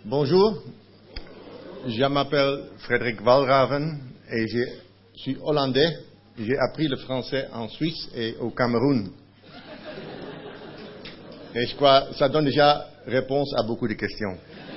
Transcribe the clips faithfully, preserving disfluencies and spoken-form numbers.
Bonjour, je m'appelle Frédéric Walraven et je suis hollandais. J'ai appris le français en Suisse et au Cameroun. Et je crois que ça donne déjà réponse à beaucoup de questions.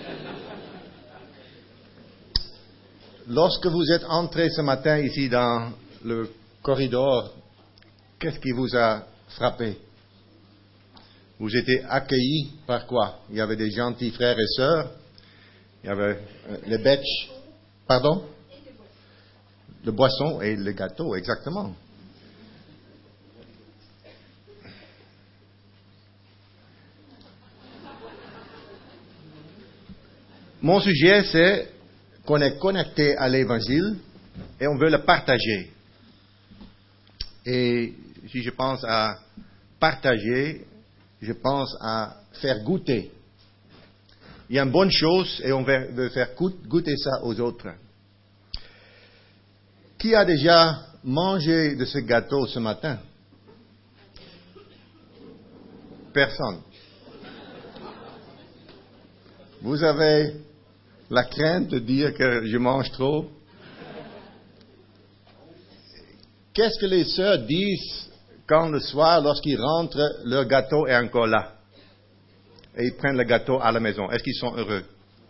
Lorsque vous êtes entré ce matin ici dans le corridor, qu'est-ce qui vous a frappé? Vous étiez accueillis par quoi? Il y avait des gentils frères et sœurs. Il y avait euh, les bêches. Pardon? Le boisson et le gâteau, exactement. Mon sujet, c'est qu'on est connecté à l'Évangile et on veut le partager. Et si je pense à partager, je pense à faire goûter. Il y a une bonne chose et on veut faire goûter ça aux autres. Qui a déjà mangé de ce gâteau ce matin? Personne. Vous avez la crainte de dire que je mange trop? Qu'est-ce que les sœurs disent quand le soir, lorsqu'ils rentrent, leur gâteau est encore là? Et ils prennent le gâteau à la maison. Est-ce qu'ils sont heureux?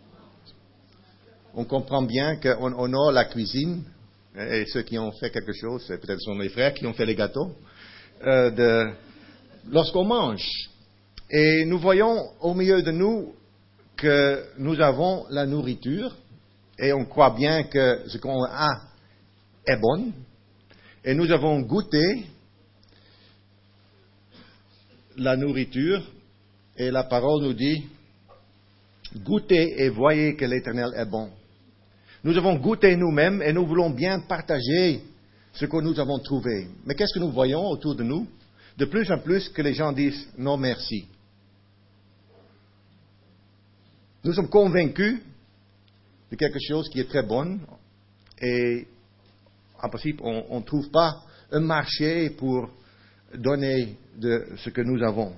On comprend bien qu'on honore la cuisine. Et ceux qui ont fait quelque chose, c'est peut-être sont mes frères qui ont fait les gâteaux. Euh, de, lorsqu'on mange. Et nous voyons au milieu de nous que nous avons la nourriture. Et on croit bien que ce qu'on a est bon. Et nous avons goûté la nourriture. Et la parole nous dit, goûtez et voyez que l'Éternel est bon. Nous avons goûté nous-mêmes et nous voulons bien partager ce que nous avons trouvé. Mais qu'est-ce que nous voyons autour de nous? De plus en plus que les gens disent non merci. Nous sommes convaincus de quelque chose qui est très bon et en principe on ne trouve pas un marché pour donner de ce que nous avons.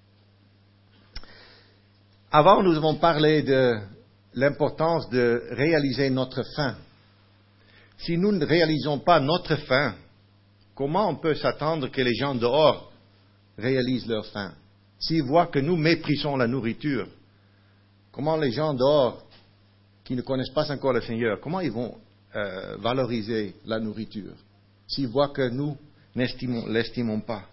Avant, nous avons parlé de l'importance de réaliser notre fin. Si nous ne réalisons pas notre fin, comment on peut s'attendre que les gens dehors réalisent leur fin? S'ils voient que nous méprisons la nourriture, comment les gens dehors qui ne connaissent pas encore le Seigneur, comment ils vont euh, valoriser la nourriture? S'ils voient que nous ne l'estimons pas.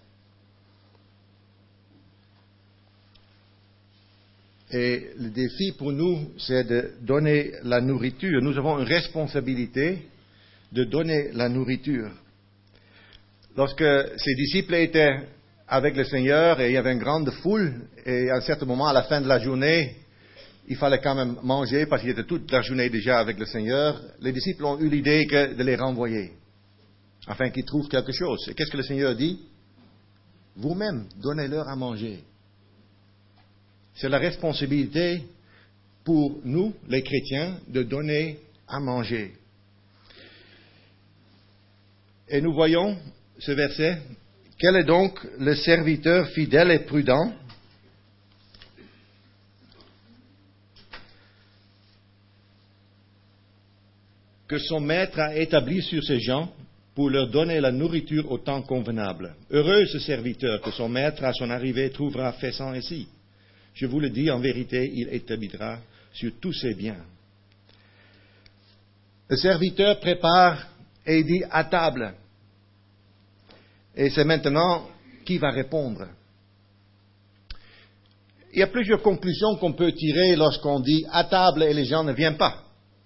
Et le défi pour nous, c'est de donner la nourriture. Nous avons une responsabilité de donner la nourriture. Lorsque ces disciples étaient avec le Seigneur et il y avait une grande foule, et à un certain moment, à la fin de la journée, il fallait quand même manger parce qu'ils étaient toute la journée déjà avec le Seigneur, les disciples ont eu l'idée que de les renvoyer, afin qu'ils trouvent quelque chose. Et qu'est-ce que le Seigneur dit? Vous-même, donnez-leur à manger. C'est la responsabilité pour nous, les chrétiens, de donner à manger. Et nous voyons ce verset. Quel est donc le serviteur fidèle et prudent que son maître a établi sur ses gens pour leur donner la nourriture au temps convenable? Heureux ce serviteur que son maître à son arrivée trouvera faisant ainsi. Je vous le dis, en vérité, il établira sur tous ses biens. Le serviteur prépare et dit à table. Et c'est maintenant qui va répondre. Il y a plusieurs conclusions qu'on peut tirer lorsqu'on dit à table et les gens ne viennent pas.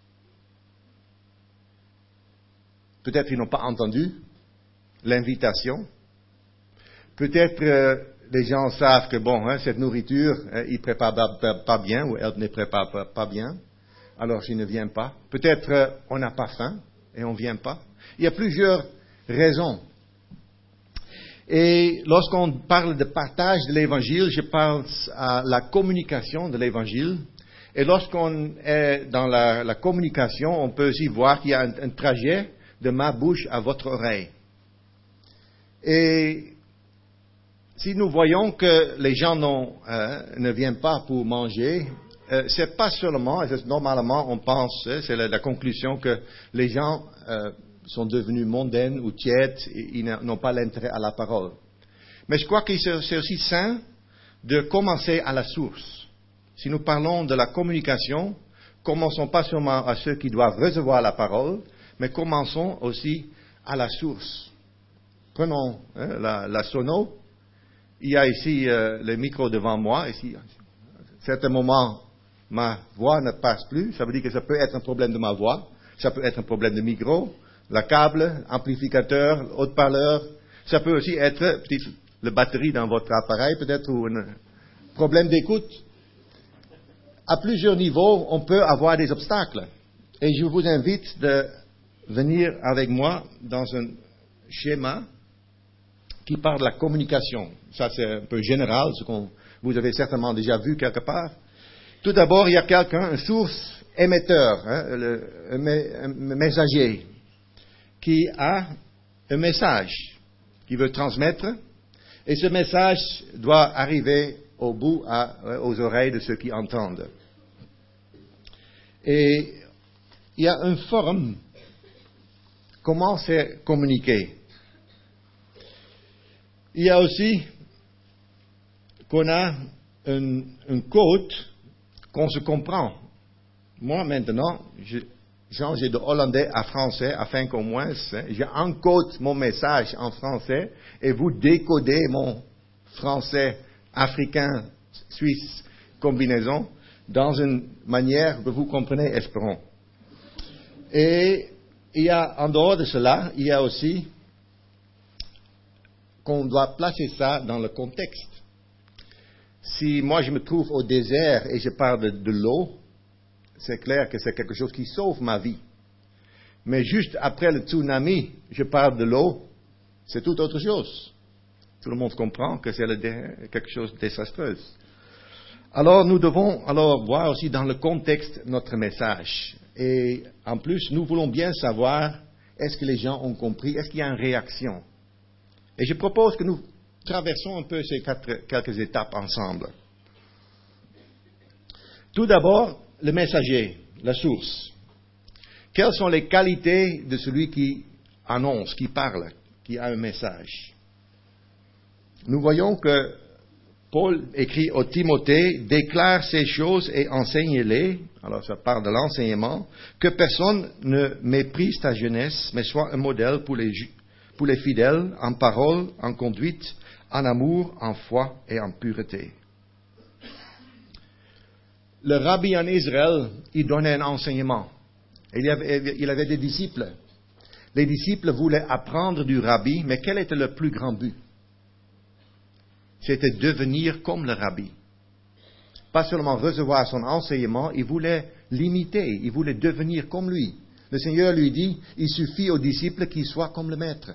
Peut-être qu'ils n'ont pas entendu l'invitation. Peut-être euh, les gens savent que, bon, hein, cette nourriture, hein, ils ne préparent pas, pas bien, ou elle ne prépare pas, pas bien, alors ils ne viennent pas. Peut-être euh, on n'a pas faim, et on ne vient pas. Il y a plusieurs raisons. Et lorsqu'on parle de partage de l'Évangile, je pense à la communication de l'Évangile. Et lorsqu'on est dans la, la communication, on peut aussi voir qu'il y a un, un trajet de ma bouche à votre oreille. Et si nous voyons que les gens euh, ne viennent pas pour manger, euh, c'est pas seulement, et c'est- normalement on pense, hein, c'est la, la conclusion que les gens euh, sont devenus mondains ou tièdes et ils n'a- n'ont pas l'intérêt à la parole. Mais je crois que c'est c'est aussi sain de commencer à la source. Si nous parlons de la communication, commençons pas seulement à ceux qui doivent recevoir la parole, mais commençons aussi à la source. Prenons hein, la, la sono. Il y a ici euh, le micro devant moi. Ici, à certains moments, ma voix ne passe plus. Ça veut dire que ça peut être un problème de ma voix. Ça peut être un problème de micro, la câble, amplificateur, haut-parleur. Ça peut aussi être peut-être la batterie dans votre appareil, peut-être, ou un problème d'écoute. À plusieurs niveaux, on peut avoir des obstacles. Et je vous invite de venir avec moi dans un schéma qui parle de la communication. Ça, c'est un peu général, ce que vous avez certainement déjà vu quelque part. Tout d'abord, il y a quelqu'un, une source émetteur, hein, le, un, un messager, qui a un message qu'il veut transmettre, et ce message doit arriver au bout, à, aux oreilles de ceux qui entendent. Et il y a une forme, comment c'est communiqué. Il y a aussi qu'on a un, un code qu'on se comprend. Moi, maintenant, j'ai changé de hollandais à français afin qu'au moins, hein, j'encode mon message en français et vous décodez mon français africain, suisse, combinaison, dans une manière que vous comprenez, espérons. Et il y a, en dehors de cela, il y a aussi qu'on doit placer ça dans le contexte. Si moi je me trouve au désert et je parle de, de l'eau, c'est clair que c'est quelque chose qui sauve ma vie. Mais juste après le tsunami, je parle de l'eau, c'est tout autre chose. Tout le monde comprend que c'est le, quelque chose de désastreux. Alors nous devons alors voir aussi dans le contexte notre message. Et en plus, nous voulons bien savoir, est-ce que les gens ont compris, est-ce qu'il y a une réaction? Et je propose que nous traversons un peu ces quatre, quelques étapes ensemble. Tout d'abord, le messager, la source. Quelles sont les qualités de celui qui annonce, qui parle, qui a un message? Nous voyons que Paul écrit au Timothée, déclare ces choses et enseigne-les, alors ça parle de l'enseignement, que personne ne méprise ta jeunesse, mais soit un modèle pour les, pour les fidèles, en parole, en conduite, en amour, en foi et en pureté. Le rabbi en Israël, il donnait un enseignement. Il avait, il avait des disciples. Les disciples voulaient apprendre du rabbi, mais quel était le plus grand but? C'était devenir comme le rabbi. Pas seulement recevoir son enseignement, il voulait l'imiter, il voulait devenir comme lui. Le Seigneur lui dit, il suffit aux disciples qu'ils soient comme le maître.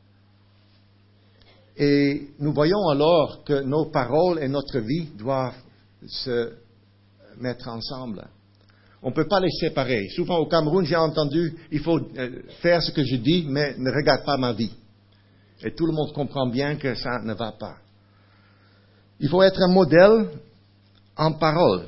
Et nous voyons alors que nos paroles et notre vie doivent se mettre ensemble. On ne peut pas les séparer. Souvent au Cameroun, j'ai entendu, il faut faire ce que je dis, mais ne regarde pas ma vie. Et tout le monde comprend bien que ça ne va pas. Il faut être un modèle en parole.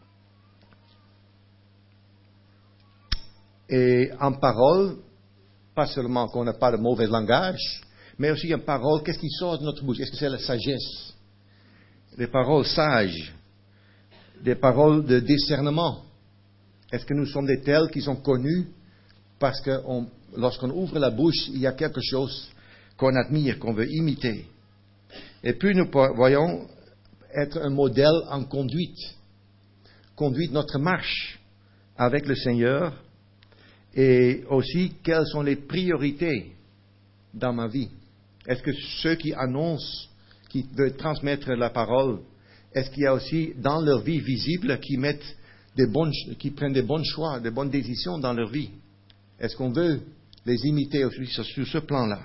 Et en parole, pas seulement qu'on n'a pas de mauvais langage, mais aussi en parole, qu'est-ce qui sort de notre bouche? Est-ce que c'est la sagesse? Des paroles sages, des paroles de discernement. Est-ce que nous sommes des tels qui sont connus parce que on, lorsqu'on ouvre la bouche, il y a quelque chose qu'on admire, qu'on veut imiter? Et puis nous voyons être un modèle en conduite. Conduite notre marche avec le Seigneur et aussi quelles sont les priorités dans ma vie. Est-ce que ceux qui annoncent, qui veulent transmettre la parole, est-ce qu'il y a aussi dans leur vie visible qui mettent des bonnes, qui prennent des bons choix, des bonnes décisions dans leur vie? Est-ce qu'on veut les imiter aussi sur, sur ce plan-là?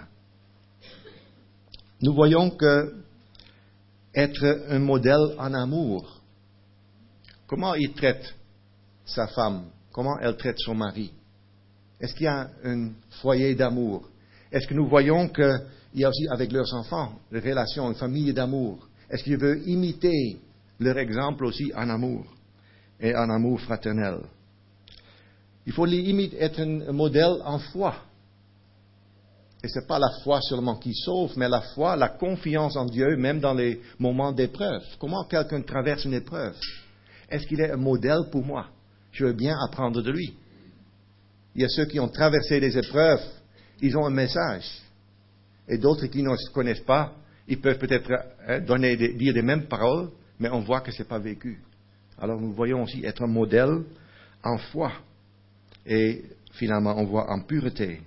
Nous voyons que être un modèle en amour. Comment il traite sa femme? Comment elle traite son mari? Est-ce qu'il y a un foyer d'amour? Est-ce que nous voyons qu'il y a aussi avec leurs enfants des relations, une famille d'amour? Est-ce qu'ils veulent imiter leur exemple aussi en amour? et en amour fraternel. Il faut limite être un modèle en foi. Et ce n'est pas la foi seulement qui sauve, mais la foi, la confiance en Dieu, même dans les moments d'épreuve. Comment quelqu'un traverse une épreuve? Est-ce qu'il est un modèle pour moi? Je veux bien apprendre de lui. Il y a ceux qui ont traversé des épreuves, ils ont un message. Et d'autres qui ne se connaissent pas, ils peuvent peut-être hein, donner des, dire les mêmes paroles, mais on voit que ce n'est pas vécu. Alors nous voyons aussi être un modèle en foi. Et finalement, on voit en pureté.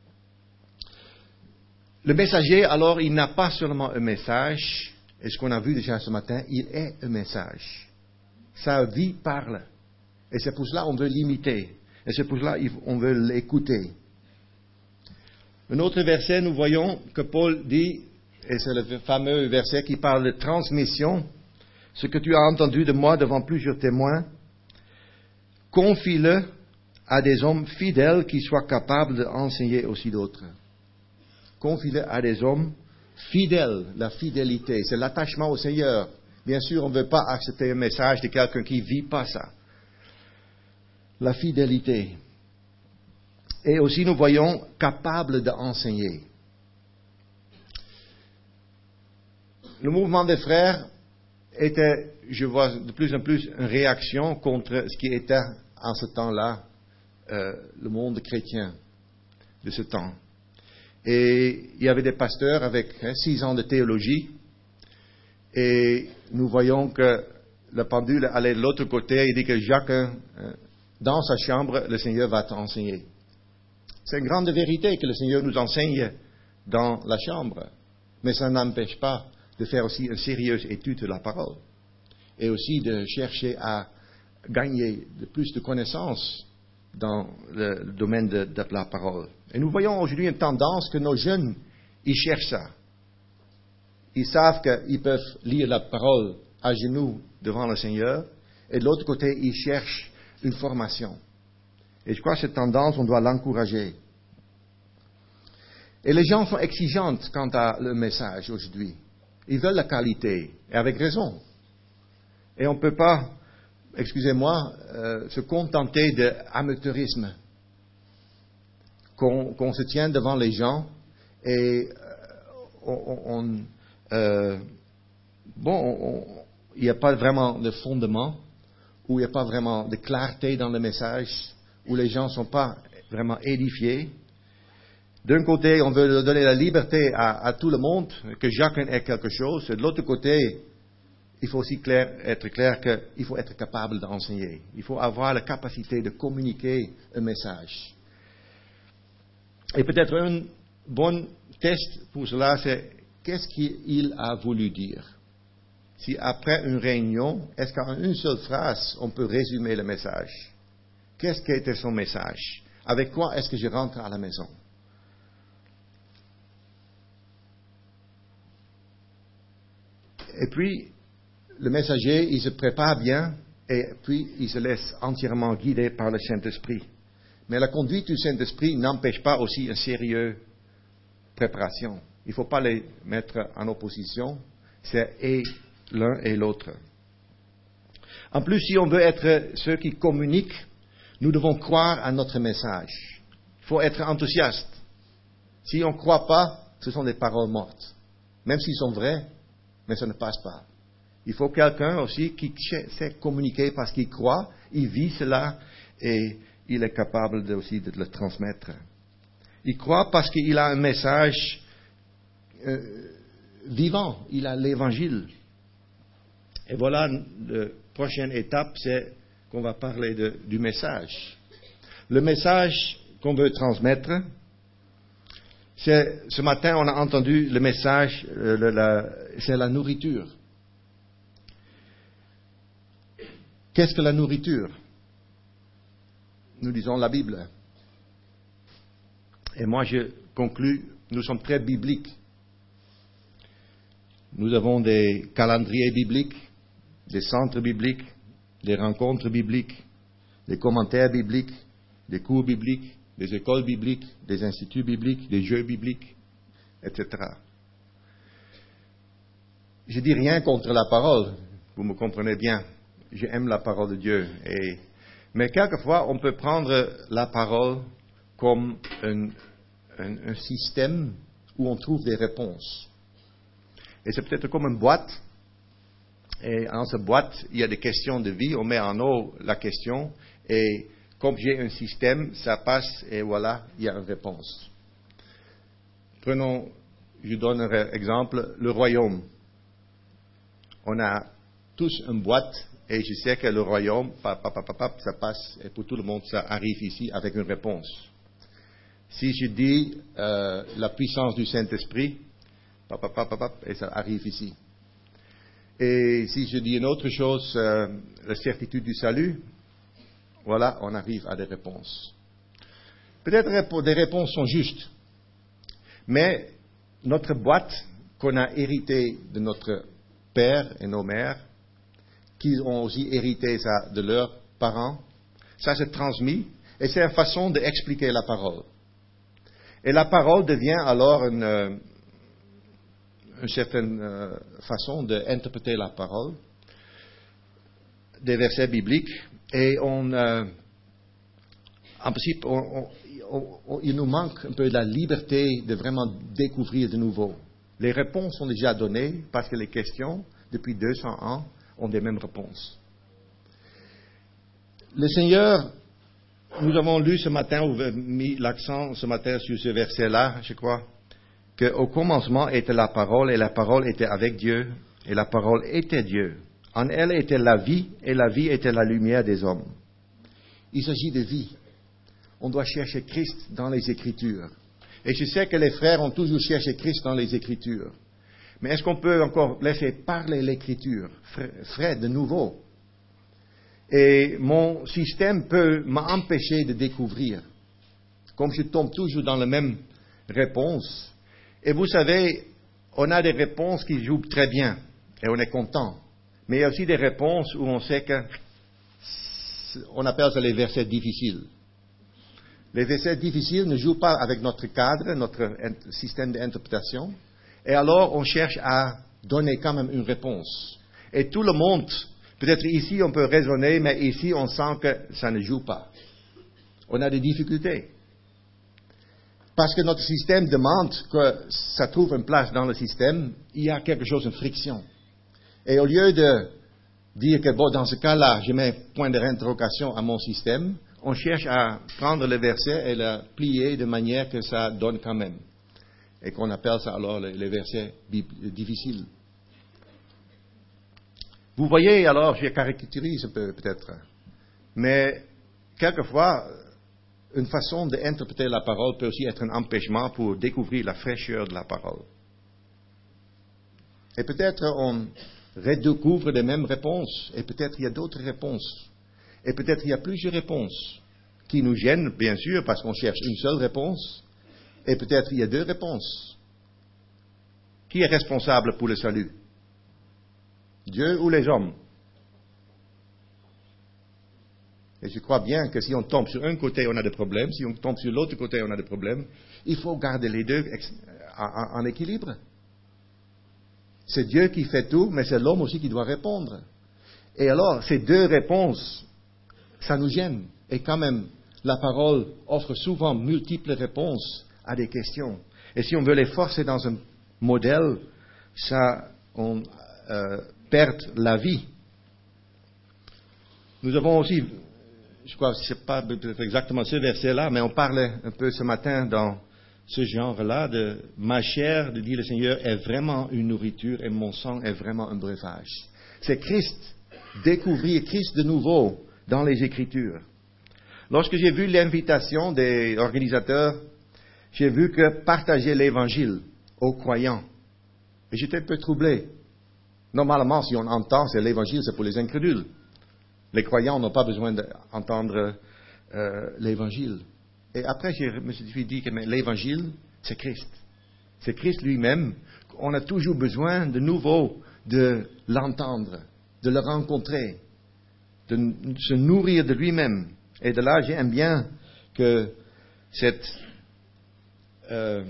Le messager, alors, il n'a pas seulement un message, et ce qu'on a vu déjà ce matin, il est un message. Sa vie parle. Et c'est pour cela qu'on veut l'imiter. Et c'est pour cela qu'on veut l'écouter. Un autre verset, nous voyons que Paul dit, et c'est le fameux verset qui parle de transmission, ce que tu as entendu de moi devant plusieurs témoins, confie-le à des hommes fidèles qui soient capables d'enseigner aussi d'autres. Confie-le à des hommes fidèles. La fidélité, c'est l'attachement au Seigneur. Bien sûr, on ne veut pas accepter un message de quelqu'un qui ne vit pas ça. La fidélité. Et aussi, nous voyons capable d'enseigner. Le mouvement des frères était, je vois de plus en plus, une réaction contre ce qui était en ce temps-là euh, le monde chrétien de ce temps. Et il y avait des pasteurs avec hein, six ans de théologie. Et nous voyons que le pendule allait de l'autre côté. Il dit que chacun, euh, dans sa chambre, le Seigneur va t'enseigner. C'est une grande vérité que le Seigneur nous enseigne dans la chambre. Mais ça n'empêche pas de faire aussi une sérieuse étude de la parole. Et aussi de chercher à gagner de plus de connaissances dans le, le domaine de, de la parole. Et nous voyons aujourd'hui une tendance que nos jeunes, ils cherchent ça. Ils savent qu'ils peuvent lire la parole à genoux devant le Seigneur. Et de l'autre côté, ils cherchent une formation. Et je crois que cette tendance, on doit l'encourager. Et les gens sont exigeants quant à le message aujourd'hui. Ils veulent la qualité, et avec raison. Et on ne peut pas, excusez-moi, euh, se contenter d'amateurisme. Qu'on, qu'on se tienne devant les gens et euh, on, on, euh, bon, il n'y a pas vraiment de fondement, où il n'y a pas vraiment de clarté dans le message, où les gens ne sont pas vraiment édifiés. D'un côté, on veut donner la liberté à, à tout le monde, que chacun ait quelque chose. Et de l'autre côté, il faut aussi clair, être clair qu'il faut être capable d'enseigner. Il faut avoir la capacité de communiquer un message. Et peut-être un bon test pour cela, c'est qu'est-ce qu'il a voulu dire. Si après une réunion, est-ce qu'en une seule phrase, on peut résumer le message? Qu'est-ce qu'était son message? Avec quoi est-ce que je rentre à la maison? Et puis, le messager, il se prépare bien, et puis il se laisse entièrement guider par le Saint-Esprit. Mais la conduite du Saint-Esprit n'empêche pas aussi une sérieuse préparation. Il ne faut pas les mettre en opposition. C'est et l'un et l'autre. En plus, si on veut être ceux qui communiquent, nous devons croire à notre message. Il faut être enthousiaste. Si on ne croit pas, ce sont des paroles mortes. Même s'ils sont vrais, mais ça ne passe pas. Il faut quelqu'un aussi qui sait communiquer parce qu'il croit, il vit cela et il est capable de, aussi de le transmettre. Il croit parce qu'il a un message euh, vivant, il a l'évangile. Et voilà, la prochaine étape, c'est qu'on va parler de, du message. Le message qu'on veut transmettre, c'est, ce matin, on a entendu le message, euh, le, la, c'est la nourriture. Qu'est-ce que la nourriture? Nous lisons la Bible. Et moi, je conclus, nous sommes très bibliques. Nous avons des calendriers bibliques, des centres bibliques, des rencontres bibliques, des commentaires bibliques, des cours bibliques, des écoles bibliques, des instituts bibliques, des jeux bibliques, et cetera. Je dis rien contre la parole, vous me comprenez bien. j'aime la parole de Dieu. Et, mais quelquefois, on peut prendre la parole comme un, un, un système où on trouve des réponses. Et c'est peut-être comme une boîte. Et dans cette boîte, il y a des questions de vie. On met en haut la question. Et comme j'ai un système, ça passe et voilà, il y a une réponse. Prenons, je donne un exemple, le royaume. On a tous une boîte et je sais que le royaume, pap, pap, pap, pap, ça passe et pour tout le monde, ça arrive ici avec une réponse. Si je dis euh, la puissance du Saint-Esprit, pap, pap, pap, pap, et ça arrive ici. Et si je dis une autre chose, euh, la certitude du salut, voilà, on arrive à des réponses. Peut-être des réponses sont justes, mais notre boîte qu'on a héritée de notre père et nos mères, qui ont aussi hérité ça de leurs parents, ça s'est transmis, et c'est une façon d'expliquer la parole. Et la parole devient alors une, une certaine euh, façon d'interpréter la parole, des versets bibliques, et on, euh, en principe, on, on, on, on, il nous manque un peu de la liberté de vraiment découvrir de nouveau. Les réponses sont déjà données parce que les questions, depuis deux cents ans, ont des mêmes réponses. Le Seigneur, nous avons lu ce matin, ou mis l'accent ce matin sur ce verset-là, je crois, qu'au commencement était la parole, et la parole était avec Dieu, et la parole était Dieu. En elle était la vie, et la vie était la lumière des hommes. Il s'agit de vie. On doit chercher Christ dans les Écritures. Et je sais que les frères ont toujours cherché Christ dans les Écritures. Mais est-ce qu'on peut encore laisser parler l'Écriture, Fred, de nouveau? Et mon système peut m'empêcher de découvrir. Comme je tombe toujours dans la même réponse. Et vous savez, on a des réponses qui jouent très bien. Et on est content. Mais il y a aussi des réponses où on sait que, on appelle ça les versets difficiles. Les versets difficiles ne jouent pas avec notre cadre, notre système d'interprétation. Et alors, on cherche à donner quand même une réponse. Et tout le monde, peut-être ici on peut raisonner, mais ici on sent que ça ne joue pas. On a des difficultés. Parce que notre système demande que ça trouve une place dans le système, il y a quelque chose, une friction. Et au lieu de dire que, bon, dans ce cas-là, je mets point d'interrogation à mon système, on cherche à prendre le verset et le plier de manière que ça donne quand même. Et qu'on appelle ça alors les, les versets difficiles. Vous voyez alors, je caricaturise peut, peut-être, mais quelquefois, une façon d'interpréter la parole peut aussi être un empêchement pour découvrir la fraîcheur de la parole. Et peut-être on redécouvre les mêmes réponses, et peut-être il y a d'autres réponses, et peut-être il y a plusieurs réponses qui nous gênent, bien sûr, parce qu'on cherche une seule réponse, et peut-être il y a deux réponses. Qui est responsable pour le salut? Dieu ou les hommes? Et je crois bien que si on tombe sur un côté, on a des problèmes, si on tombe sur l'autre côté, on a des problèmes. Il faut garder les deux en, en équilibre. C'est Dieu qui fait tout, mais c'est l'homme aussi qui doit répondre. Et alors, ces deux réponses, ça nous gêne. Et quand même, la parole offre souvent multiples réponses à des questions. Et si on veut les forcer dans un modèle, ça, on euh, perd la vie. Nous avons aussi, je crois que ce n'est pas exactement ce verset-là, mais on parlait un peu ce matin dans ce genre-là de ma chair, de dire le Seigneur, est vraiment une nourriture et mon sang est vraiment un breuvage. C'est Christ, découvrir Christ de nouveau dans les Écritures. Lorsque j'ai vu l'invitation des organisateurs, j'ai vu que partager l'Évangile aux croyants, et j'étais un peu troublé. Normalement, si on entend, c'est l'Évangile, c'est pour les incrédules. Les croyants n'ont pas besoin d'entendre euh, l'Évangile. Et après, je me suis dit que mais l'Évangile, c'est Christ. C'est Christ lui-même. On a toujours besoin de nouveau de l'entendre, de le rencontrer, de se nourrir de lui-même. Et de là, j'aime bien que cet euh,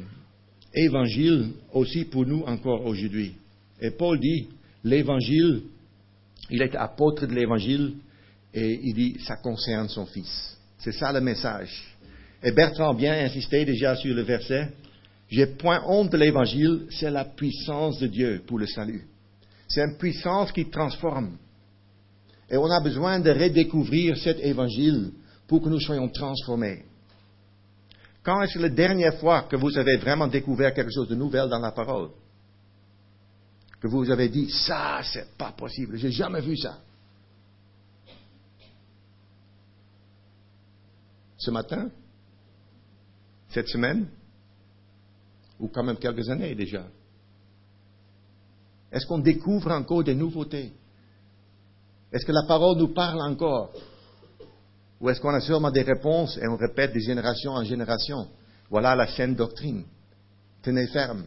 Évangile aussi pour nous encore aujourd'hui. Et Paul dit, l'Évangile Il est apôtre de l'Évangile et il dit ça concerne son fils. C'est ça le message. Et Bertrand bien insisté déjà sur le verset. J'ai point honte de l'Évangile, c'est la puissance de Dieu pour le salut. C'est une puissance qui transforme. Et on a besoin de redécouvrir cet Évangile pour que nous soyons transformés. Quand est-ce la dernière fois que vous avez vraiment découvert quelque chose de nouvel dans la parole? Que vous avez dit, ça, c'est pas possible, j'ai jamais vu ça. Ce matin? Cette semaine? Ou quand même quelques années déjà? Est-ce qu'on découvre encore des nouveautés? Est-ce que la parole nous parle encore? Ou est-ce qu'on a seulement des réponses et on répète de génération en génération? Voilà la saine doctrine. Tenez ferme.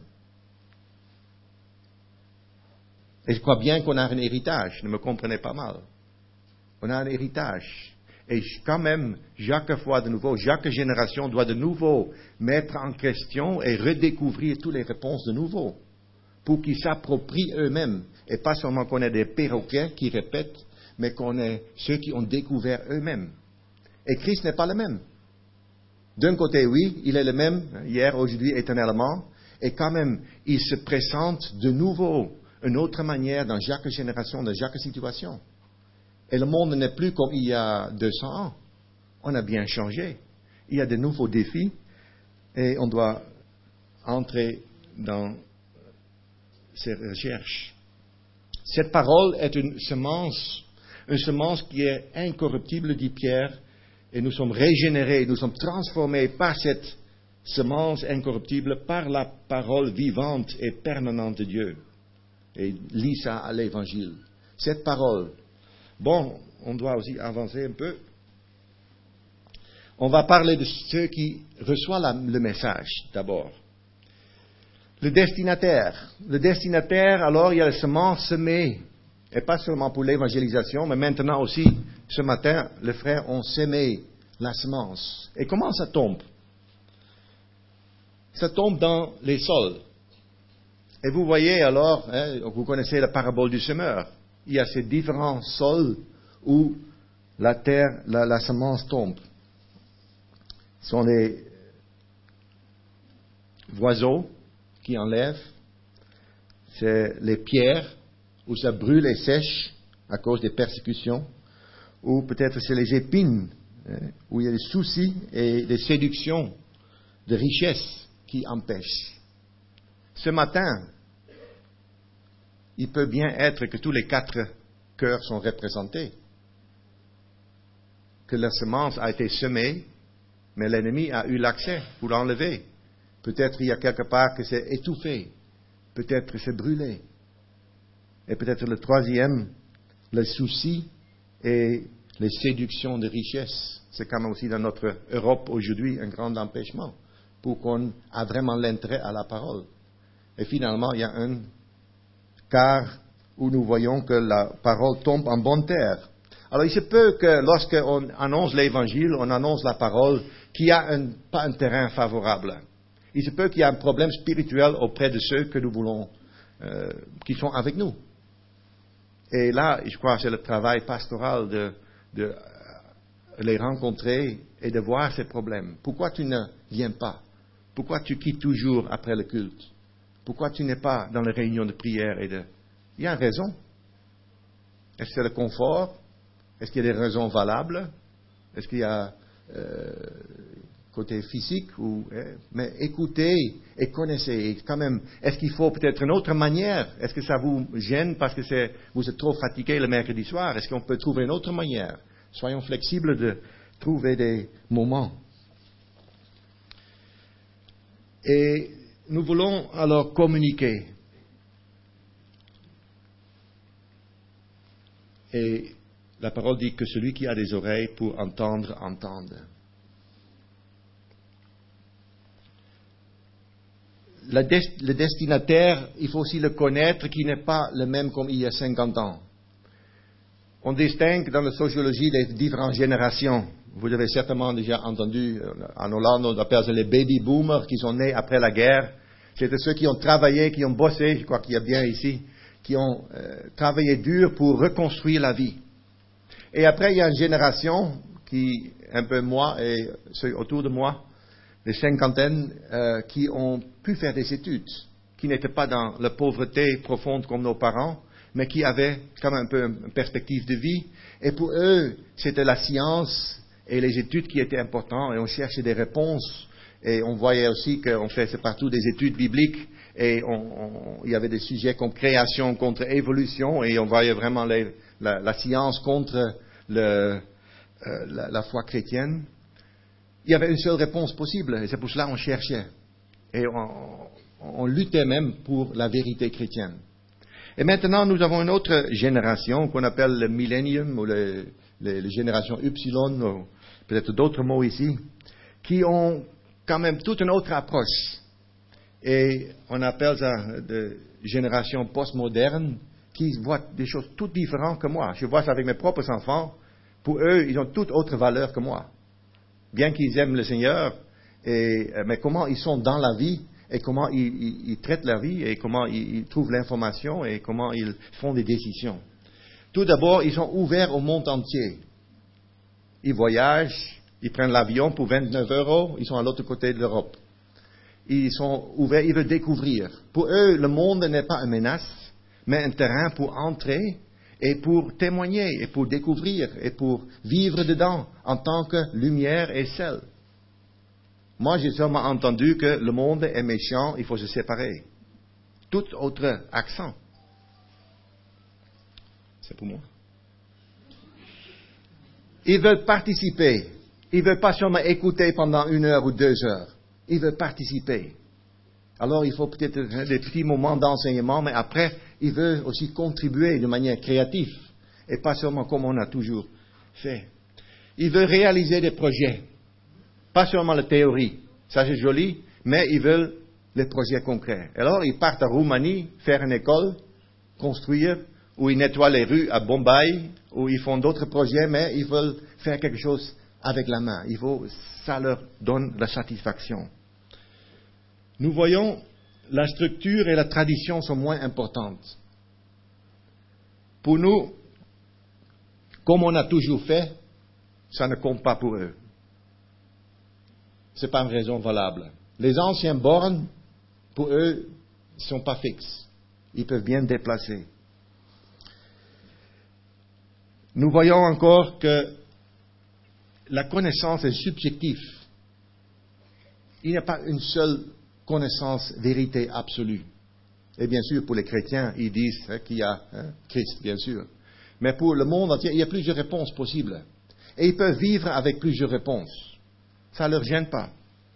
Et je crois bien qu'on a un héritage, ne me comprenez pas mal. On a un héritage. Et quand même, chaque fois de nouveau, chaque génération doit de nouveau mettre en question et redécouvrir toutes les réponses de nouveau. Pour qu'ils s'approprient eux-mêmes. Et pas seulement qu'on ait des perroquets qui répètent, mais qu'on ait ceux qui ont découvert eux-mêmes. Et Christ n'est pas le même. D'un côté, oui, il est le même, hier, aujourd'hui, éternellement. Et quand même, il se présente de nouveau, une autre manière dans chaque génération, dans chaque situation. Et le monde n'est plus comme il y a deux cents ans. On a bien changé. Il y a de nouveaux défis et on doit entrer dans ces recherches. Cette parole est une semence, une semence qui est incorruptible, dit Pierre, et nous sommes régénérés, nous sommes transformés par cette semence incorruptible, par la parole vivante et permanente de Dieu. Et lis ça à l'Évangile. Cette parole. Bon, on doit aussi avancer un peu. On va parler de ceux qui reçoivent la, le message d'abord. Le destinataire. Le destinataire, alors, il y a la semence semée. Et pas seulement pour l'évangélisation, mais maintenant aussi, ce matin, les frères ont semé la semence. Et comment ça tombe? Ça tombe dans les sols. Et vous voyez alors, hein, vous connaissez la parabole du semeur. Il y a ces différents sols où la terre, la, la semence tombe. Ce sont les oiseaux qui enlèvent. C'est les pierres où ça brûle et sèche à cause des persécutions. Ou peut-être c'est les épines hein, où il y a des soucis et des séductions de richesse qui empêchent. Ce matin, il peut bien être que tous les quatre cœurs sont représentés. Que la semence a été semée, mais l'ennemi a eu l'accès pour l'enlever. Peut-être il y a quelque part que c'est étouffé. Peut-être que c'est brûlé. Et peut-être le troisième, le souci et les séductions de richesse. C'est quand même aussi dans notre Europe aujourd'hui un grand empêchement pour qu'on ait vraiment l'intérêt à la parole. Et finalement, il y a un car où nous voyons que la parole tombe en bonne terre. Alors il se peut que lorsqu'on annonce l'évangile, on annonce la parole, qu'il n'y a un, pas un terrain favorable. Il se peut qu'il y ait un problème spirituel auprès de ceux que nous voulons, euh, qui sont avec nous. Et là, je crois que c'est le travail pastoral de, de les rencontrer et de voir ces problèmes. Pourquoi tu ne viens pas? Pourquoi tu quittes toujours après le culte? Pourquoi tu n'es pas dans les réunions de prière et de... Il y a une raison. Est-ce que c'est le confort? Est-ce qu'il y a des raisons valables? Est-ce qu'il y a euh, côté physique ou eh, mais écoutez et connaissez. Et quand même, est-ce qu'il faut peut-être une autre manière? Est-ce que ça vous gêne parce que c'est, vous êtes trop fatigué le mercredi soir? Est-ce qu'on peut trouver une autre manière? Soyons flexibles de trouver des moments. Et nous voulons alors communiquer. Et la parole dit que celui qui a des oreilles pour entendre, entende. La des- le destinataire, il faut aussi le connaître, qui n'est pas le même comme il y a cinquante ans. On distingue dans la sociologie les différentes générations. Vous avez certainement déjà entendu, en Hollande, on appelle ça les baby boomers qui sont nés après la guerre. C'était ceux qui ont travaillé, qui ont bossé, je crois qu'il y a bien ici, qui ont euh, travaillé dur pour reconstruire la vie. Et après, il y a une génération qui, un peu moi et ceux autour de moi, des cinquantaines, euh, qui ont pu faire des études, qui n'étaient pas dans la pauvreté profonde comme nos parents, mais qui avaient comme un peu une perspective de vie. Et pour eux, c'était la science et les études qui étaient importantes, et on cherchait des réponses. Et on voyait aussi qu'on faisait partout des études bibliques, et on, on, il y avait des sujets comme création contre évolution, et on voyait vraiment les, la, la science contre le, euh, la, la foi chrétienne. Il y avait une seule réponse possible, et c'est pour cela qu'on cherchait. Et on, on luttait même pour la vérité chrétienne. Et maintenant, nous avons une autre génération qu'on appelle le millénium, ou les, les, les générations Upsilon, ou peut-être d'autres mots ici, qui ont quand même toute une autre approche. Et on appelle ça de génération postmoderne, qui voient des choses toutes différentes que moi. Je vois ça avec mes propres enfants. Pour eux, ils ont toute autre valeur que moi. Bien qu'ils aiment le Seigneur, et, mais comment ils sont dans la vie, et comment ils, ils, ils traitent leur vie, et comment ils, ils trouvent l'information, et comment ils font des décisions. Tout d'abord, ils sont ouverts au monde entier. Ils voyagent, ils prennent l'avion pour vingt-neuf euros, ils sont à l'autre côté de l'Europe. Ils sont ouverts, ils veulent découvrir. Pour eux, le monde n'est pas une menace, mais un terrain pour entrer, et pour témoigner, et pour découvrir, et pour vivre dedans, en tant que lumière et sel. Moi, j'ai seulement entendu que le monde est méchant, il faut se séparer. Tout autre accent. C'est pour moi. Ils veulent participer. Ils ne veulent pas seulement écouter pendant une heure ou deux heures. Ils veulent participer. Alors, il faut peut-être des petits moments d'enseignement, mais après, ils veulent aussi contribuer de manière créative, et pas seulement comme on a toujours fait. Ils veulent réaliser des projets, pas seulement la théorie, ça c'est joli, mais ils veulent les projets concrets. Alors, ils partent à Roumanie, faire une école, construire, ou ils nettoient les rues à Bombay, ou ils font d'autres projets, mais ils veulent faire quelque chose avec la main. Il faut, ça leur donne la satisfaction. Nous voyons, la structure et la tradition sont moins importantes. Pour nous, comme on a toujours fait, ça ne compte pas pour eux. Ce n'est pas une raison valable. Les anciens bornes, pour eux, ne sont pas fixes. Ils peuvent bien déplacer. Nous voyons encore que la connaissance est subjective. Il n'y a pas une seule connaissance, vérité absolue. Et bien sûr, pour les chrétiens, ils disent hein, qu'il y a hein, Christ, bien sûr. Mais pour le monde entier, il y a plusieurs réponses possibles. Et ils peuvent vivre avec plusieurs réponses. Ça ne leur gêne pas.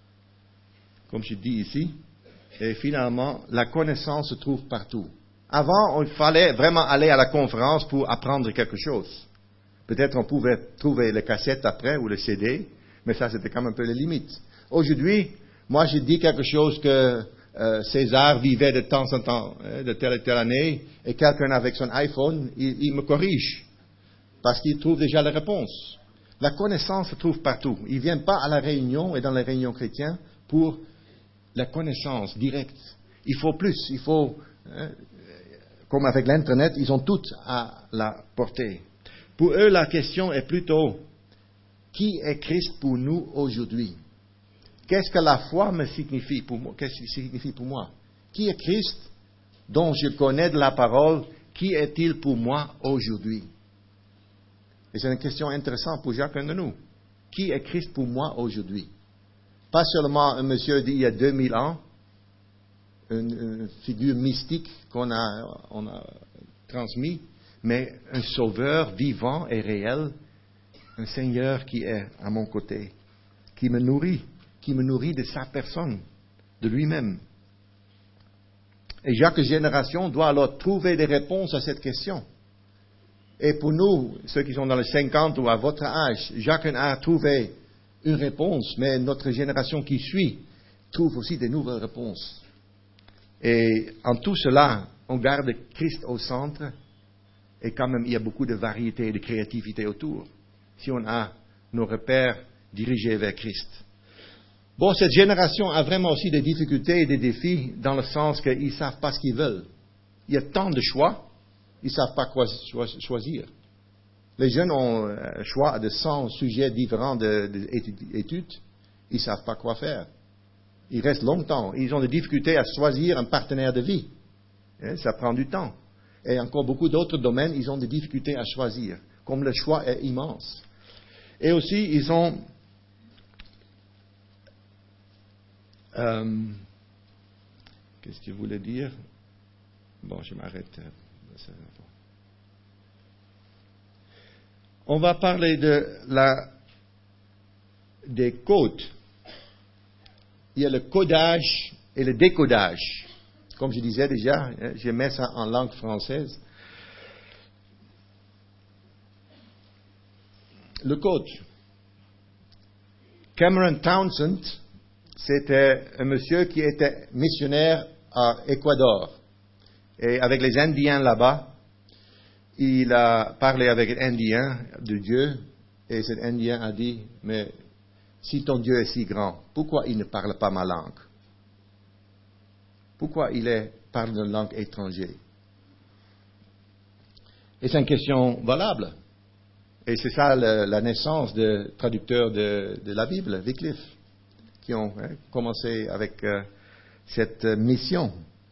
Comme je dis ici. Et finalement, la connaissance se trouve partout. Avant, il fallait vraiment aller à la conférence pour apprendre quelque chose. Peut-être on pouvait trouver les cassettes après ou les C D, mais ça c'était quand même un peu les limites. Aujourd'hui, moi je dis quelque chose que euh, César vivait de temps en temps, hein, de telle et telle année, et quelqu'un avec son iPhone, il, il me corrige, parce qu'il trouve déjà la réponse. La connaissance se trouve partout. Ils ne viennent pas à la réunion et dans les réunions chrétiennes pour la connaissance directe. Il faut plus, il faut, hein, comme avec l'Internet, ils ont tout à la portée. Pour eux, la question est plutôt, qui est Christ pour nous aujourd'hui? Qu'est-ce que la foi me signifie pour moi? Qu'est-ce qu'il signifie pour moi? Qui est Christ dont je connais de la parole? Qui est-il pour moi aujourd'hui? Et c'est une question intéressante pour chacun de nous. Qui est Christ pour moi aujourd'hui? Pas seulement un monsieur d'il y a deux mille ans, une, une figure mystique qu'on a, on a transmis, mais un sauveur vivant et réel, un Seigneur qui est à mon côté, qui me nourrit, qui me nourrit de sa personne, de lui-même. Et chaque génération doit alors trouver des réponses à cette question. Et pour nous, ceux qui sont dans les cinquante ou à votre âge, chacun a trouvé une réponse, mais notre génération qui suit trouve aussi des nouvelles réponses. Et en tout cela, on garde Christ au centre, et quand même il y a beaucoup de variété et de créativité autour, si on a nos repères dirigés vers Christ. Bon, cette génération a vraiment aussi des difficultés et des défis, dans le sens qu'ils ne savent pas ce qu'ils veulent. Il y a tant de choix, ils ne savent pas quoi choisir. Les jeunes ont un choix de cent sujets différents d'études, ils ne savent pas quoi faire. Ils restent longtemps, ils ont des difficultés à choisir un partenaire de vie. Ça prend du temps. Et encore beaucoup d'autres domaines, ils ont des difficultés à choisir, comme le choix est immense. Et aussi, ils ont... Euh, qu'est-ce que je voulais dire? Bon, je m'arrête. On va parler de la, des codes. Il y a le codage et le décodage. Comme je disais déjà, je mets ça en langue française. Le code. Cameron Townsend, c'était un monsieur qui était missionnaire à Équateur. Et avec les Indiens là-bas, il a parlé avec un Indien de Dieu. Et cet Indien a dit, mais si ton Dieu est si grand, pourquoi il ne parle pas ma langue? Pourquoi il est, parle une langue étrangère? Et c'est une question valable. Et c'est ça le, la naissance des traducteurs de, de la Bible, Wycliffe, qui ont hein, commencé avec euh, cette mission.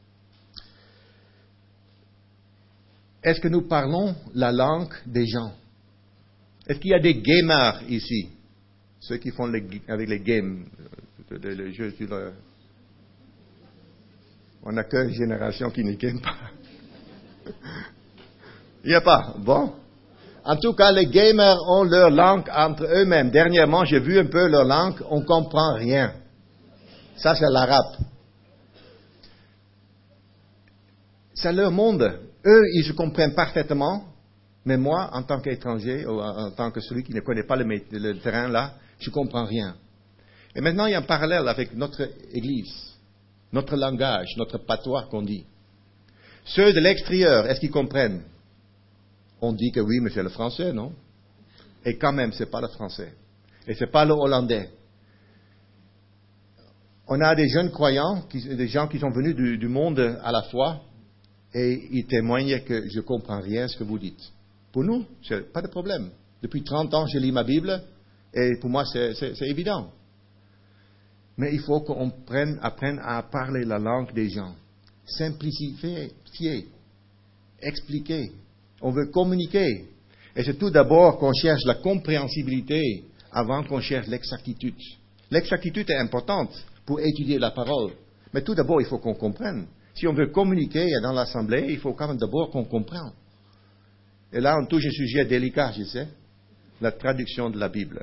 Est-ce que nous parlons la langue des gens? Est-ce qu'il y a des gamers ici? Ceux qui font les, avec les games, le, le jeu sur le... On n'a qu'une génération qui ne game pas. Il n'y a pas. Bon. En tout cas, les gamers ont leur langue entre eux-mêmes. Dernièrement, j'ai vu un peu leur langue, on ne comprend rien. Ça, c'est l'arabe. C'est leur monde. Eux, ils se comprennent parfaitement. Mais moi, en tant qu'étranger, ou en tant que celui qui ne connaît pas le, le terrain là, je ne comprends rien. Et maintenant, il y a un parallèle avec notre Église, notre langage, notre patois qu'on dit. Ceux de l'extérieur, est-ce qu'ils comprennent? On dit que oui, mais c'est le français, non? Et quand même, ce n'est pas le français. Et ce n'est pas le hollandais. On a des jeunes croyants, qui, des gens qui sont venus du, du monde à la foi, et ils témoignent que je ne comprends rien ce que vous dites. Pour nous, c'est pas de problème. Depuis trente ans, je lis ma Bible, et pour moi, c'est, c'est, c'est évident. Mais il faut qu'on prenne, apprenne à parler la langue des gens. Simplifier, expliquer. On veut communiquer. Et c'est tout d'abord qu'on cherche la compréhensibilité avant qu'on cherche l'exactitude. L'exactitude est importante pour étudier la parole. Mais tout d'abord, il faut qu'on comprenne. Si on veut communiquer dans l'assemblée, il faut quand même d'abord qu'on comprenne. Et là, on touche un sujet délicat, je sais, la traduction de la Bible.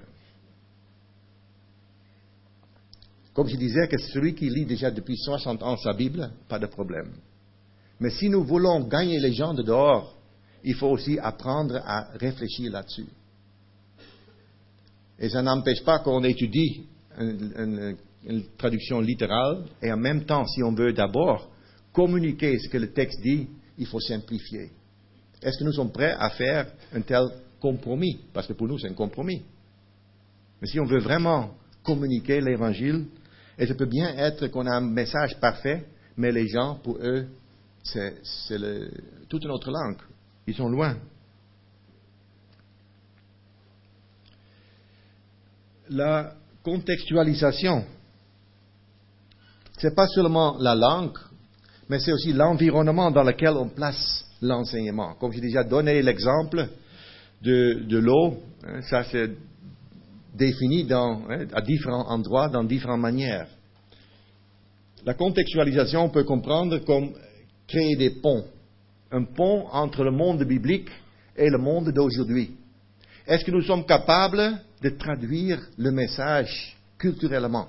Comme je disais, que celui qui lit déjà depuis soixante ans sa Bible, pas de problème. Mais si nous voulons gagner les gens de dehors, il faut aussi apprendre à réfléchir là-dessus. Et ça n'empêche pas qu'on étudie une, une, une traduction littérale, et en même temps, si on veut d'abord communiquer ce que le texte dit, il faut simplifier. Est-ce que nous sommes prêts à faire un tel compromis? Parce que pour nous, c'est un compromis. Mais si on veut vraiment communiquer l'Évangile, et ça peut bien être qu'on a un message parfait, mais les gens, pour eux, c'est, c'est le, toute une autre langue. Ils sont loin. La contextualisation, ce n'est pas seulement la langue, mais c'est aussi l'environnement dans lequel on place l'enseignement. Comme j'ai déjà donné l'exemple de, de l'eau, hein, ça c'est défini dans, hein, à différents endroits, dans différentes manières. La contextualisation, on peut comprendre comme créer des ponts. Un pont entre le monde biblique et le monde d'aujourd'hui. Est-ce que nous sommes capables de traduire le message culturellement?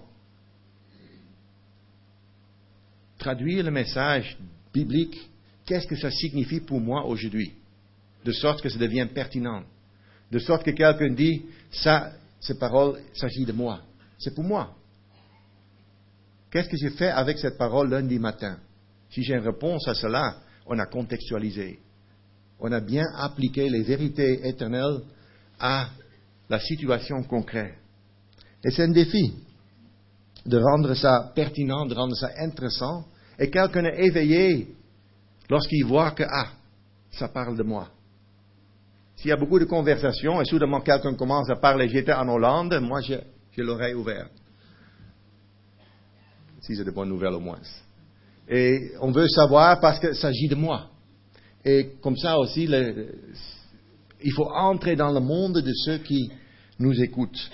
Traduire le message biblique, qu'est-ce que ça signifie pour moi aujourd'hui? De sorte que ça devient pertinent. De sorte que quelqu'un dit, ça, ces paroles, il s'agit de moi. C'est pour moi. Qu'est-ce que j'ai fait avec cette parole lundi matin? Si j'ai une réponse à cela, on a contextualisé. On a bien appliqué les vérités éternelles à la situation concrète. Et c'est un défi de rendre ça pertinent, de rendre ça intéressant. Et quelqu'un est éveillé Lorsqu'ils voient que, ah, ça parle de moi. S'il y a beaucoup de conversations et soudainement quelqu'un commence à parler, j'étais en Hollande, moi j'ai, j'ai l'oreille ouverte. Si c'est de bonnes nouvelles au moins. Et on veut savoir parce qu'il s'agit de moi. Et comme ça aussi, le, il faut entrer dans le monde de ceux qui nous écoutent.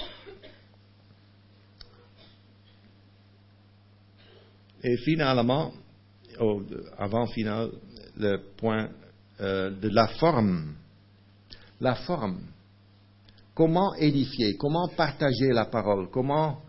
Et finalement, oh, avant final, le point euh, de la forme. La forme. Comment édifier, comment partager la parole, comment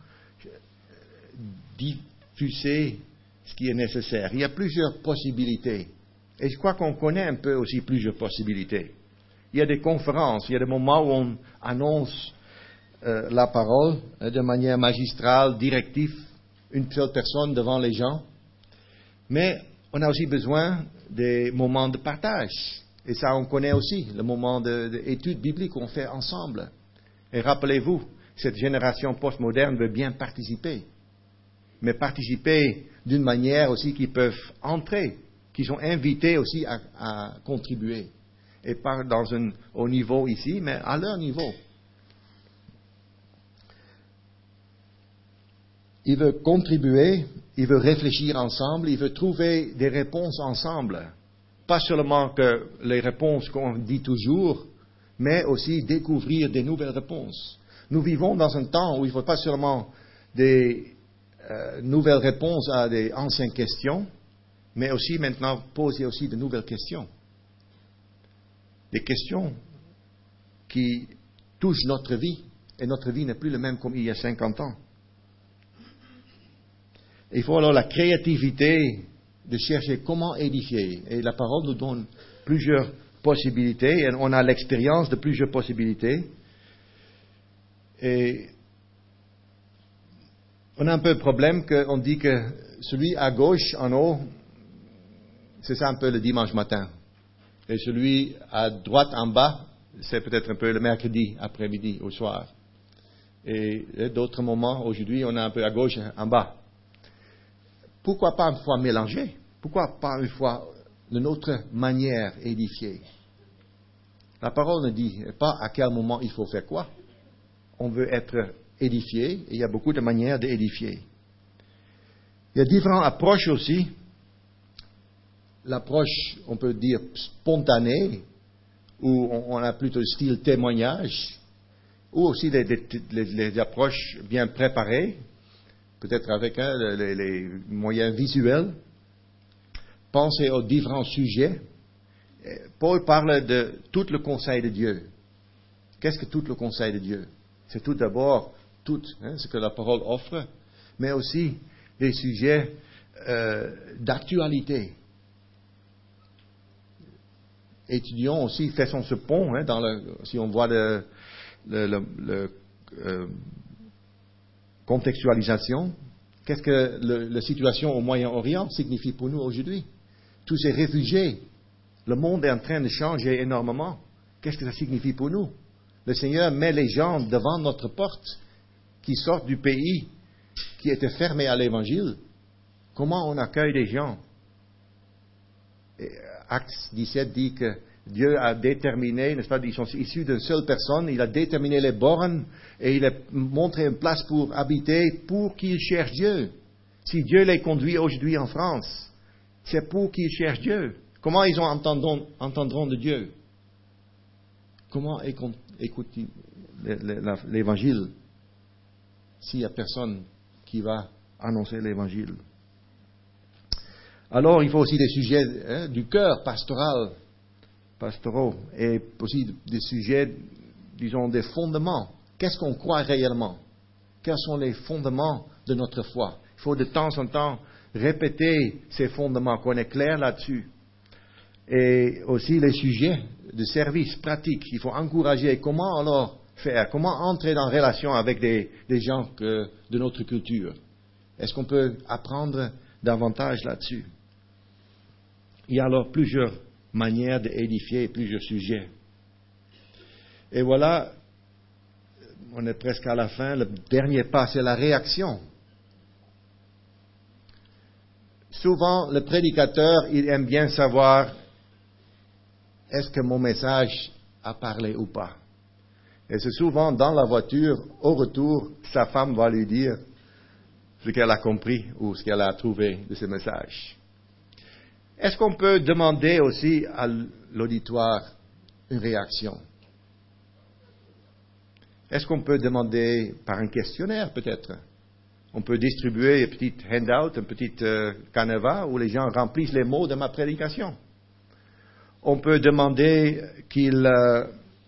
diffuser ce qui est nécessaire. Il y a plusieurs possibilités. Et je crois qu'on connaît un peu aussi plusieurs possibilités. Il y a des conférences, il y a des moments où on annonce euh, la parole euh, de manière magistrale, directive, une seule personne devant les gens. Mais on a aussi besoin des moments de partage. Et ça, on connaît aussi, le moment d'études bibliques qu'on fait ensemble. Et rappelez-vous, cette génération postmoderne veut bien participer. Mais participer d'une manière aussi qu'ils peuvent entrer, qu'ils sont invités aussi à, à contribuer. Et pas dans un haut niveau ici, mais à leur niveau. Il veut contribuer, il veut réfléchir ensemble, il veut trouver des réponses ensemble. Pas seulement que les réponses qu'on dit toujours, mais aussi découvrir des nouvelles réponses. Nous vivons dans un temps où il ne faut pas seulement des euh, nouvelles réponses à des anciennes questions, mais aussi maintenant poser aussi de nouvelles questions. Des questions qui touchent notre vie, et notre vie n'est plus la même comme il y a cinquante ans. Il faut alors la créativité de chercher comment édifier. Et la parole nous donne plusieurs possibilités, et on a l'expérience de plusieurs possibilités. Et on a un peu le problème qu'on dit que celui à gauche, en haut, c'est ça un peu le dimanche matin. Et celui à droite, en bas, c'est peut-être un peu le mercredi après-midi, au soir. Et d'autres moments, aujourd'hui, on a un peu à gauche, en bas. Pourquoi pas une fois mélanger? Pourquoi pas une fois d'une autre manière édifier? La parole ne dit pas à quel moment il faut faire quoi. On veut être édifié, et il y a beaucoup de manières d'édifier. Il y a différentes approches aussi. L'approche, on peut dire, spontanée, où on a plutôt le style témoignage, ou aussi des, des, des, des approches bien préparées, peut-être avec hein, les, les moyens visuels. Pensez aux différents sujets. Paul parle de tout le conseil de Dieu. Qu'est-ce que tout le conseil de Dieu? C'est tout d'abord tout hein, ce que la parole offre, mais aussi des sujets euh, d'actualité. Étudions aussi, faisons ce pont, hein, dans le, si on voit le, le, le, le euh, contextualisation. Qu'est-ce que le, la situation au Moyen-Orient signifie pour nous aujourd'hui? Tous ces réfugiés, le monde est en train de changer énormément. Qu'est-ce que ça signifie pour nous? Le Seigneur met les gens devant notre porte, qui sortent du pays qui était fermé à l'Évangile. Comment on accueille les gens? Et Acte dix-sept dit que Dieu a déterminé, n'est-ce pas, ils sont issus d'une seule personne, il a déterminé les bornes et il a montré une place pour habiter pour qu'ils cherchent Dieu. Si Dieu les conduit aujourd'hui en France, c'est pour qu'ils cherchent Dieu. Comment ils entendront, entendront de Dieu? Comment écouter l'Évangile s'il n'y a personne qui va annoncer l'Évangile? Alors, il faut aussi des sujets hein, du cœur pastoral, pastoraux, et aussi des sujets, disons, des fondements. Qu'est-ce qu'on croit réellement? Quels sont les fondements de notre foi? Il faut de temps en temps répéter ces fondements, qu'on est clair là-dessus. Et aussi les sujets de service pratique. Il faut encourager comment alors faire, comment entrer en relation avec des, des gens que, de notre culture. Est-ce qu'on peut apprendre davantage là-dessus? Il y a alors plusieurs manières d'édifier plusieurs sujets. Et voilà, on est presque à la fin. Le dernier pas, c'est la réaction. souvent, le prédicateur, il aime bien savoir, est-ce que mon message a parlé ou pas? Et c'est souvent dans la voiture, au retour, sa femme va lui dire ce qu'elle a compris ou ce qu'elle a trouvé de ce message. Est-ce qu'on peut demander aussi à l'auditoire une réaction? Est-ce qu'on peut demander par un questionnaire peut-être? On peut distribuer un petit handout, un petit euh, canevas où les gens remplissent les mots de ma prédication. On peut demander qu'il... Euh,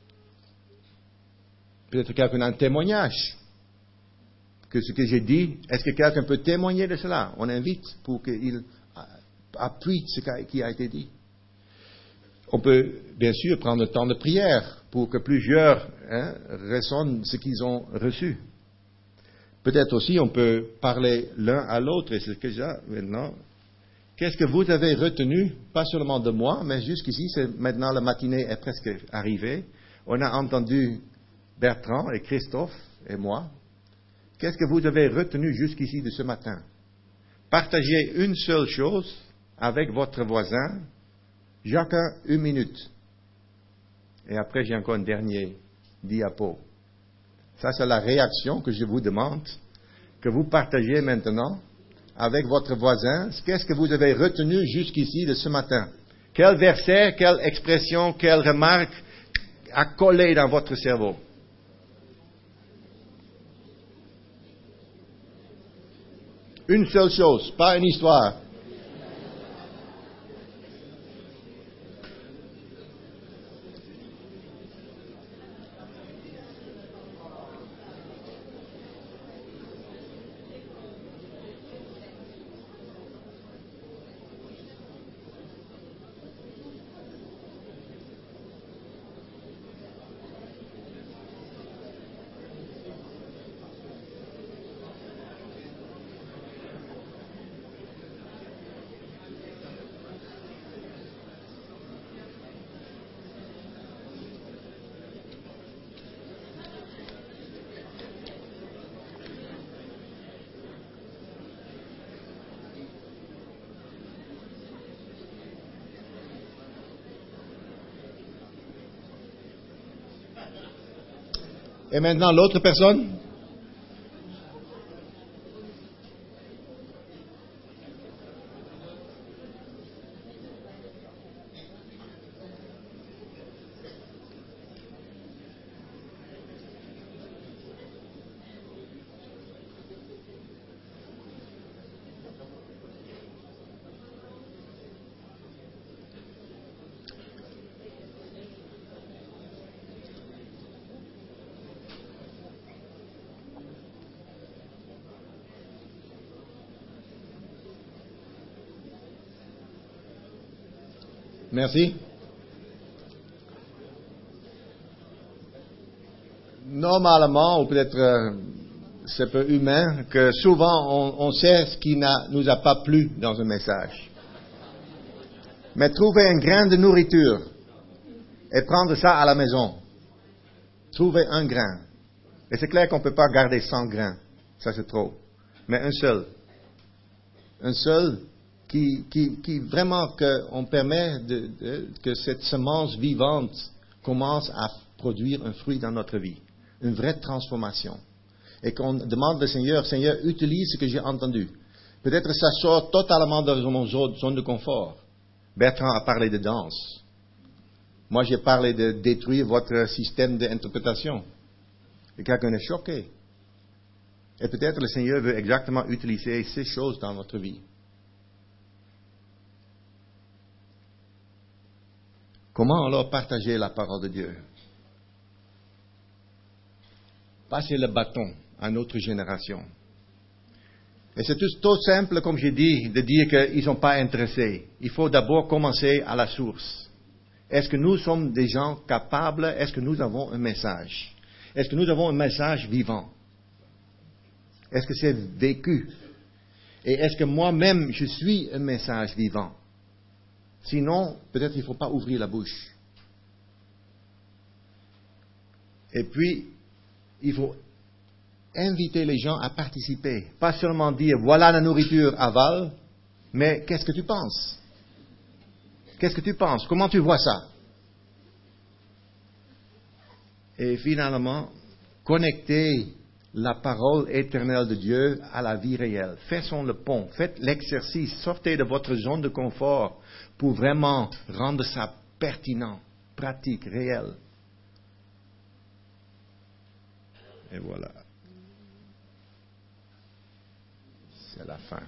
peut-être quelqu'un a un témoignage. Que ce que j'ai dit, est-ce que quelqu'un peut témoigner de cela? On invite pour qu'il appuie ce qui a été dit. On peut bien sûr prendre le temps de prière pour que plusieurs hein, ressonnent ce qu'ils ont reçu. Peut-être aussi on peut parler l'un à l'autre, et c'est ce que j'ai maintenant. Qu'est-ce que vous avez retenu, pas seulement de moi, mais jusqu'ici, c'est, maintenant la matinée est presque arrivée. On a entendu Bertrand et Christophe et moi. Qu'est-ce que vous avez retenu jusqu'ici de ce matin? Partagez une seule chose avec votre voisin, chacun une minute. Et après, j'ai encore un dernier diapo. Ça, c'est la réaction que je vous demande, que vous partagez maintenant avec votre voisin. Qu'est-ce que vous avez retenu jusqu'ici de ce matin? Quel verset, quelle expression, quelle remarque a collé dans votre cerveau? Une seule chose, pas une histoire. Et maintenant, l'autre personne? Merci. Normalement, ou peut-être euh, c'est peu humain, que souvent on, on sait ce qui ne nous a pas plu dans un message. Mais trouver un grain de nourriture et prendre ça à la maison. Trouver un grain. Et c'est clair qu'on ne peut pas garder cent grains. Ça c'est trop. Mais un seul. Un seul qui, qui, qui vraiment qu'on permet de, de, que cette semence vivante commence à produire un fruit dans notre vie. Une vraie transformation. Et qu'on demande au Seigneur, Seigneur, utilise ce que j'ai entendu. Peut-être que ça sort totalement de mon zone de confort. Bertrand a parlé de danse. Moi, j'ai parlé de détruire votre système d'interprétation. Et quelqu'un est choqué. Et peut-être le Seigneur veut exactement utiliser ces choses dans notre vie. Comment alors partager la parole de Dieu? Passer le bâton à notre génération. Et c'est tout, tout simple, comme j'ai dit, de dire qu'ils ne sont pas intéressés. Il faut d'abord commencer à la source. Est-ce que nous sommes des gens capables? Est-ce que nous avons un message? Est-ce que nous avons un message vivant? Est-ce que c'est vécu? Et est-ce que moi-même, je suis un message vivant? Sinon, peut-être il ne faut pas ouvrir la bouche. Et puis, il faut inviter les gens à participer. Pas seulement dire, voilà la nourriture aval, mais qu'est-ce que tu penses? Qu'est-ce que tu penses? Comment tu vois ça? Et finalement, connecter la parole éternelle de Dieu à la vie réelle. Faisons le pont, faites l'exercice, sortez de votre zone de confort pour vraiment rendre ça pertinent, pratique, réel. Et voilà. C'est la fin.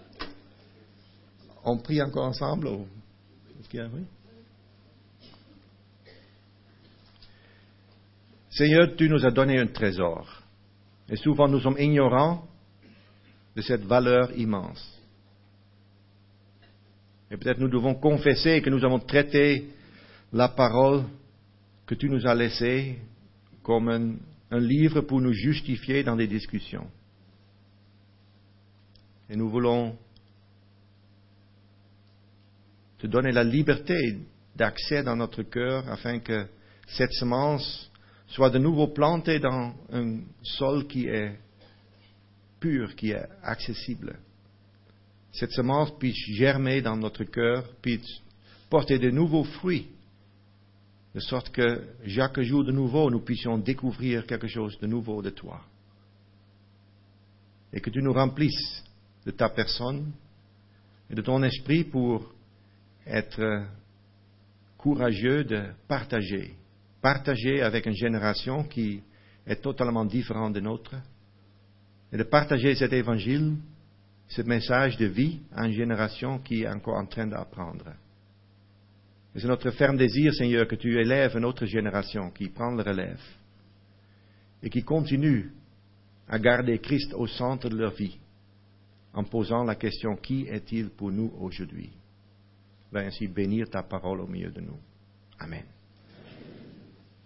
On prie encore ensemble ou... Est-ce qu'il y a... oui? Seigneur, tu nous as donné un trésor. Et souvent nous sommes ignorants de cette valeur immense. Et peut-être nous devons confesser que nous avons traité la parole que tu nous as laissée comme un, un livre pour nous justifier dans des discussions. Et nous voulons te donner la liberté d'accès dans notre cœur afin que cette semence soit de nouveau plantée dans un sol qui est pur, qui est accessible. Cette semence puisse germer dans notre cœur, puisse porter de nouveaux fruits, de sorte que chaque jour de nouveau, nous puissions découvrir quelque chose de nouveau de toi. Et que tu nous remplisses de ta personne et de ton esprit pour être courageux de partager. Partager avec une génération qui est totalement différente de notre. Et de partager cet évangile, ce message de vie à une génération qui est encore en train d'apprendre. Et c'est notre ferme désir, Seigneur, que tu élèves une autre génération qui prend le relève et qui continue à garder Christ au centre de leur vie en posant la question, qui est-il pour nous aujourd'hui? Va ainsi bénir ta parole au milieu de nous. Amen.